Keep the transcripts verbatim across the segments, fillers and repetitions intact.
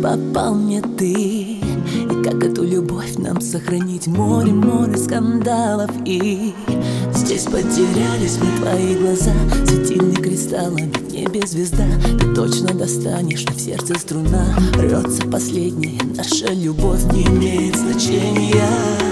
попал мне ты? И как эту любовь нам сохранить? Море, море скандалов. И здесь потерялись мы, твои глаза, светильник кристаллами, в небе звезда. Ты точно достанешь, но в сердце струна рвется последняя. Наша любовь не имеет значения.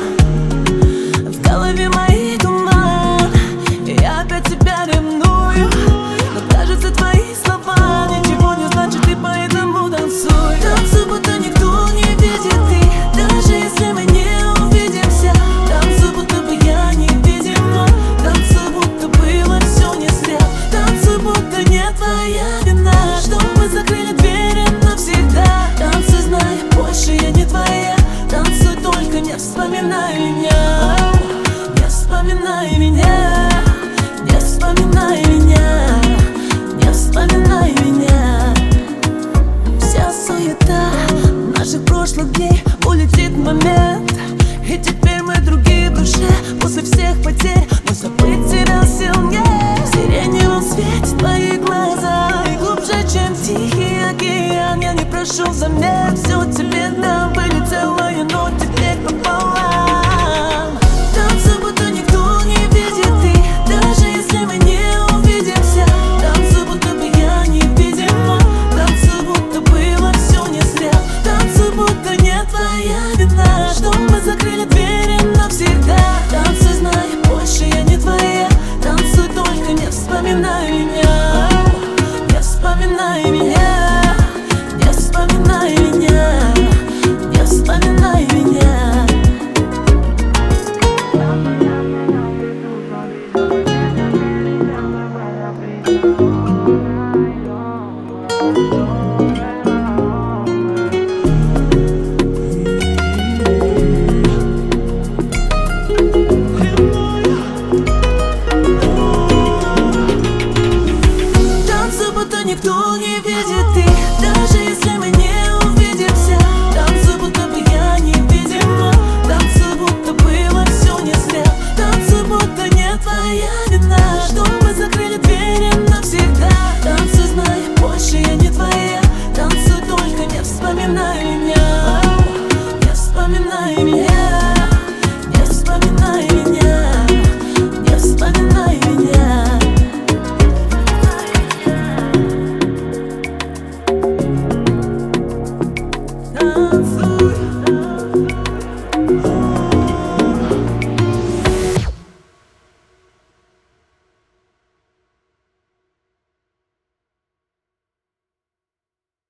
В голове моей туман, и я опять тебя ревную. Но кажется, твои слова ничего не значат, и поэтому танцуй. Танцуй, будто никто не видит, ты даже если мы не увидимся. Танцуй, будто бы я невидима. Танцуй, будто было все не зря. Танцуй, будто не твоя вина, что мы закрыли двери навсегда. Танцуй, зная, больше я не твоя. Танцуй, только не вспоминай меня. Не вспоминай меня. Не вспоминай меня. Не вспоминай меня. Вся суета наших прошлых дней улетит в момент. И теперь мы другие в душе. После всех потерь мой забыть тебя сильнее. В сиреневом свете твои глаза, и глубже, чем тихий океан. Я не прошу взамен, все тебе дам. Были целые, но теперь пополам. Танцуй, будто никто не видит, ты даже если мы не увидимся. Танцуй, будто бы я невидима. Танцуй, будто было все не зря. Танцуй, будто не твоя вина, что мы закрыли